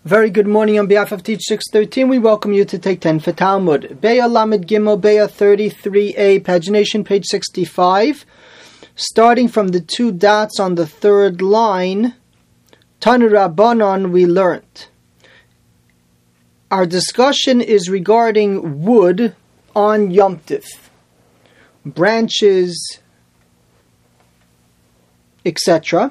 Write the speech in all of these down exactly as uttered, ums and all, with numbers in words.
Very good morning on behalf of Teach six thirteen. We welcome you to take ten for Talmud. Be'ah Lamed Gimel, Be'ah thirty-three A, pagination page sixty-five. Starting from the two dots on the third line, Tanu Rabbanon, we learnt. Our discussion is regarding wood on Yom Tif. Branches, et cetera.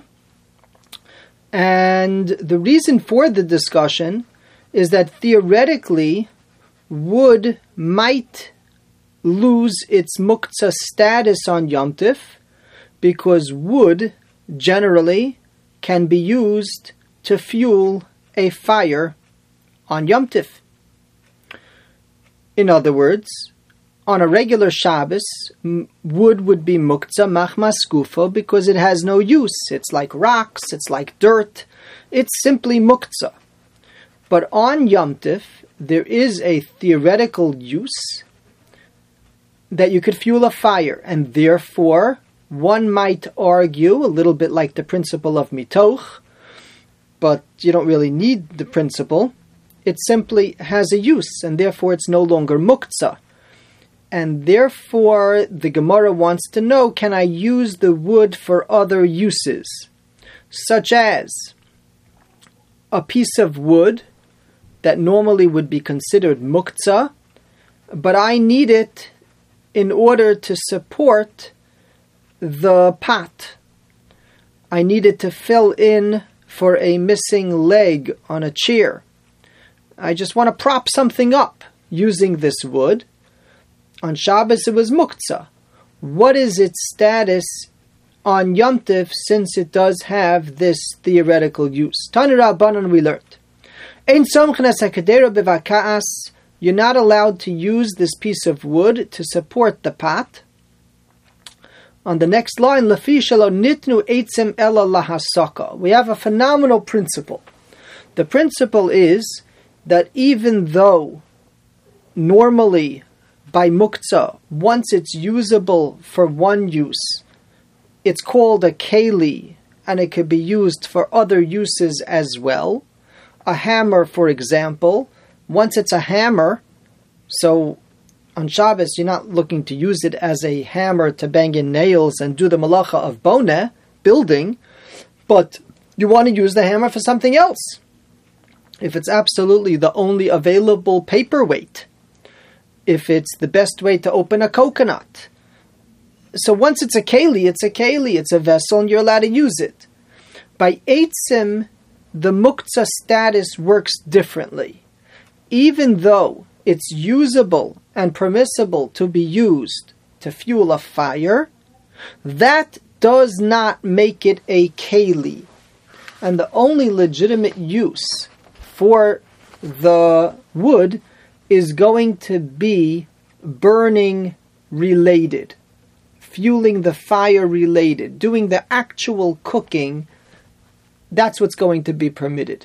And the reason for the discussion is that theoretically, wood might lose its muktzah status on Yom Tif because wood generally can be used to fuel a fire on Yom Tif. In other words, on a regular Shabbos, wood would be muktzah machmas gufa because it has no use. It's like rocks, it's like dirt. It's simply muktzah. But on Yom Tif, there is a theoretical use that you could fuel a fire, and therefore one might argue, a little bit like the principle of mitoch, but you don't really need the principle. It simply has a use, and therefore it's no longer muktzah. And therefore, the Gemara wants to know, can I use the wood for other uses? Such as a piece of wood that normally would be considered muktzah, but I need it in order to support the pot. I need it to fill in for a missing leg on a chair. I just want to prop something up using this wood. On Shabbos it was muktzah. What is its status on Yom Tif since it does have this theoretical use? Tanu Rabbanan, we learned. Ein somchnas hakadera bevakaas. You're not allowed to use this piece of wood to support the pot. On the next line, Lafi shelo nitnu eitzim ela lahasaka. We have a phenomenal principle. The principle is that even though normally by muktzah, once it's usable for one use, it's called a keli, and it could be used for other uses as well. A hammer, for example, once it's a hammer, so on Shabbos you're not looking to use it as a hammer to bang in nails and do the malacha of boneh, building, but you want to use the hammer for something else. If it's absolutely the only available paperweight, if it's the best way to open a coconut. So once it's a keli, it's a keli, it's a vessel, and you're allowed to use it. By eitzim, the muktzah status works differently. Even though it's usable and permissible to be used to fuel a fire, that does not make it a keli. And the only legitimate use for the wood is going to be burning related, fueling the fire related, doing the actual cooking. That's what's going to be permitted.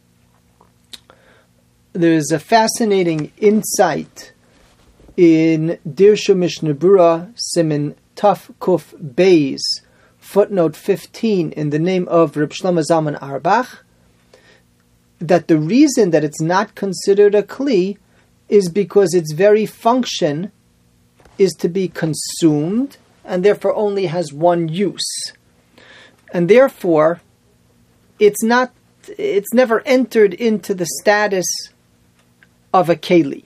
There's a fascinating insight in Dirshu Mishnah Berurah, Siman Taf Kuf Beis, footnote fifteen, in the name of Reb Shlomo Zalman Auerbach, that the reason that it's not considered a kli is because its very function is to be consumed and therefore only has one use. And therefore, it's not, it's never entered into the status of a keli.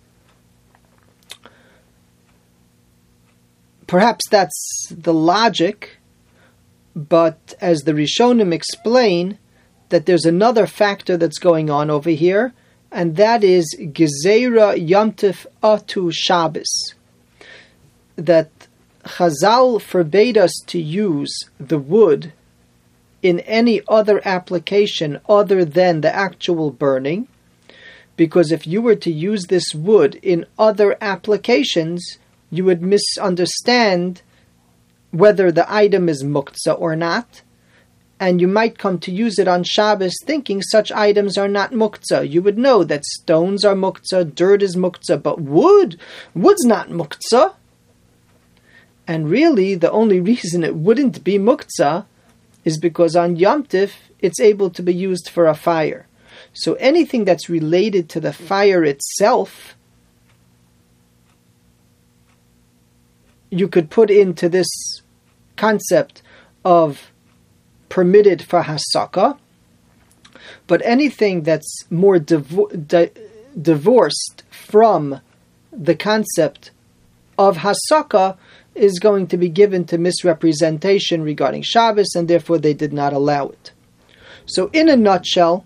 Perhaps that's the logic, but as the Rishonim explain, that there's another factor that's going on over here, and that is Gezeira Yom Tif Atu Shabbos. That Chazal forbade us to use the wood in any other application other than the actual burning, because if you were to use this wood in other applications, you would misunderstand whether the item is muktzah or not, and you might come to use it on Shabbos thinking such items are not muktzah. You would know that stones are muktzah, dirt is muktzah, but wood, wood's not muktzah. And really, the only reason it wouldn't be muktzah is because on Yom Tif, it's able to be used for a fire. So anything that's related to the fire itself, you could put into this concept of permitted for hasaka, but anything that's more divo- di- divorced from the concept of hasaka is going to be given to misrepresentation regarding Shabbos, and therefore they did not allow it. So in a nutshell,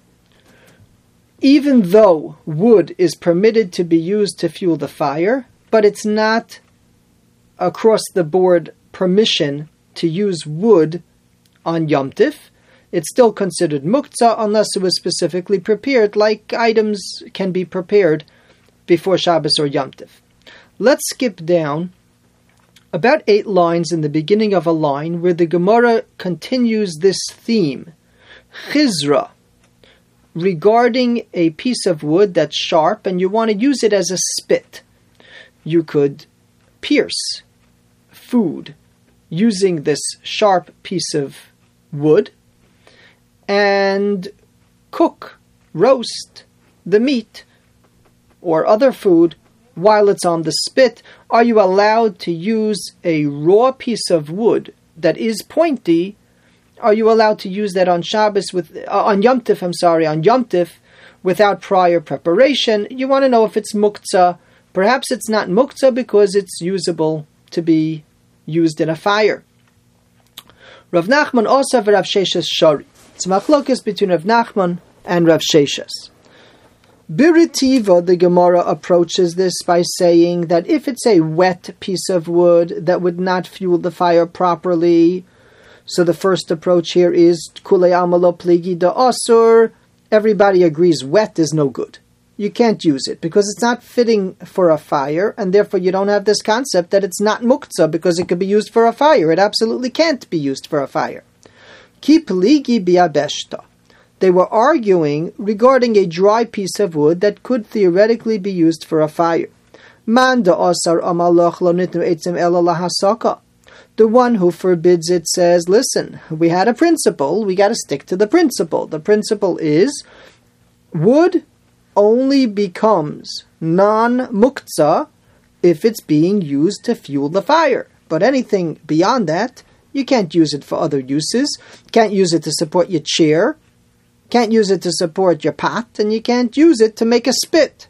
even though wood is permitted to be used to fuel the fire, but it's not across the board permission to use wood on Yom Tif, it's still considered muktzah unless it was specifically prepared, like items can be prepared before Shabbos or Yom Tif. Let's skip down about eight lines in the beginning of a line where the Gemara continues this theme, chizra, regarding a piece of wood that's sharp and you want to use it as a spit. You could pierce food using this sharp piece of wood and cook, roast the meat or other food while it's on the spit. Are you allowed to use a raw piece of wood that is pointy? Are you allowed to use that on Shabbos with uh, on Yom Tif? I'm sorry, on Yom Tif without prior preparation? You want to know if it's muktzah. Perhaps it's not muktzah because it's usable to be used in a fire. Rav Nachman also Rav Sheshes Shari. It's machlokas between Rav Nachman and Rav Sheshes. Biritiva, the Gemara approaches this by saying that if it's a wet piece of wood that would not fuel the fire properly, so the first approach here is Kulei Amalo Pligi da Asur. Everybody agrees wet is no good. You can't use it because it's not fitting for a fire, and therefore you don't have this concept that it's not muktzah because it could be used for a fire. It absolutely can't be used for a fire. Ki Pligi biabeshta. They were arguing regarding a dry piece of wood that could theoretically be used for a fire. Man da asar amalach lo nitnu etzim ela lahasaka. The one who forbids it says, listen, we had a principle, we got to stick to the principle. The principle is wood only becomes non-muktzah if it's being used to fuel the fire. But anything beyond that, you can't use it for other uses. Can't use it to support your chair. Can't use it to support your pot. And you can't use it to make a spit.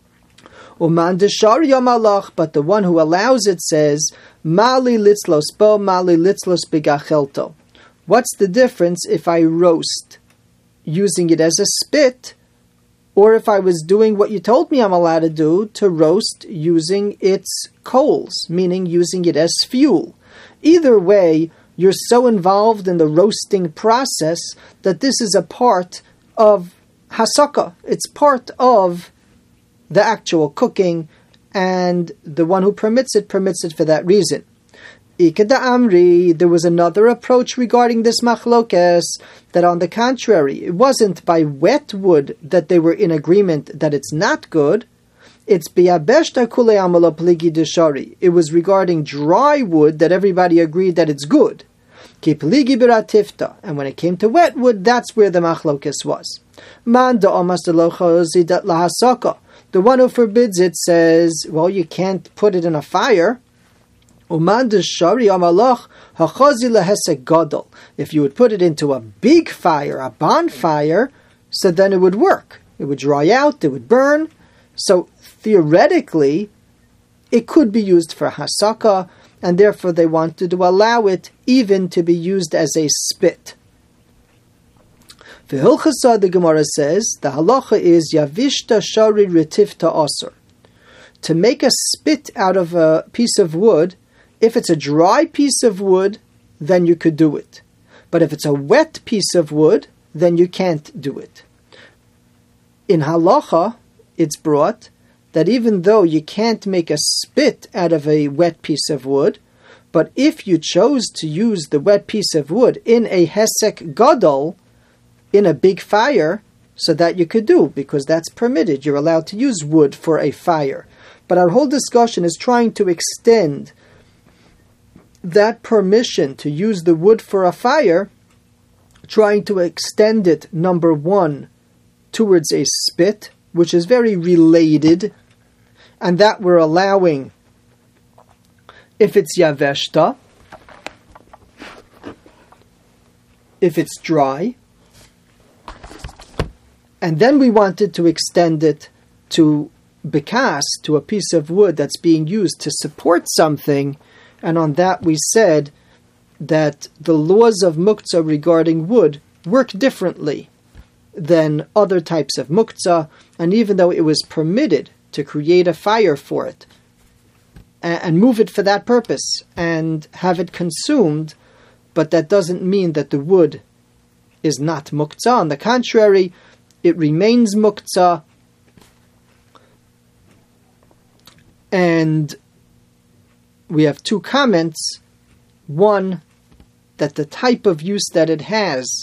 Uman deshar yamalach, but the one who allows it says, Mali litzlos bo, mali litzlos bigachelto. What's the difference if I roast using it as a spit, or if I was doing what you told me I'm allowed to do, to roast using its coals, meaning using it as fuel? Either way, you're so involved in the roasting process that this is a part of hasaka. It's part of the actual cooking, and the one who permits it, permits it for that reason. Ikeda Amri, there was another approach regarding this machlokes, that on the contrary, it wasn't by wet wood that they were in agreement that it's not good. It's biabeshta kule amalo pligi deshari. It was regarding dry wood that everybody agreed that it's good. Ki pligi biratifta. And when it came to wet wood, that's where the machlokes was. Man da omas de locha zidat lahasaka. The one who forbids it says, well, you can't put it in a fire. If you would put it into a big fire, a bonfire, so then it would work. It would dry out, it would burn. So theoretically, it could be used for hasaka, and therefore they wanted to allow it even to be used as a spit. The Hilchasa, the Gemara says, the halacha is Yavishta Shari Retifta Asur. To make a spit out of a piece of wood, if it's a dry piece of wood, then you could do it. But if it's a wet piece of wood, then you can't do it. In halacha, it's brought that even though you can't make a spit out of a wet piece of wood, but if you chose to use the wet piece of wood in a hesek gadol, in a big fire, so that you could do, because that's permitted. You're allowed to use wood for a fire. But our whole discussion is trying to extend that permission to use the wood for a fire, trying to extend it, number one, towards a spit, which is very related, and that we're allowing if it's yaveshta, if it's dry, and then we wanted to extend it to bekas, to a piece of wood that's being used to support something, and on that we said that the laws of muktzah regarding wood work differently than other types of muktzah, and even though it was permitted to create a fire for it and, and move it for that purpose and have it consumed, but that doesn't mean that the wood is not muktzah. On the contrary, it remains muktzah, and we have two comments. One, that the type of use that it has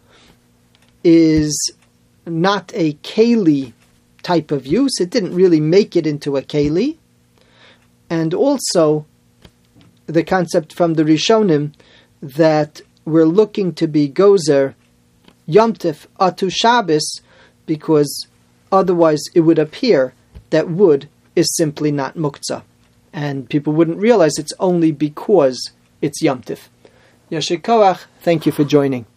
is not a keli type of use. It didn't really make it into a keli. And also, the concept from the Rishonim that we're looking to be gozer Yom Tif atu Shabbos, because otherwise it would appear that wood is simply not muktzah, and people wouldn't realize it's only because it's Yom Tif. Yasher Koach, thank you for joining.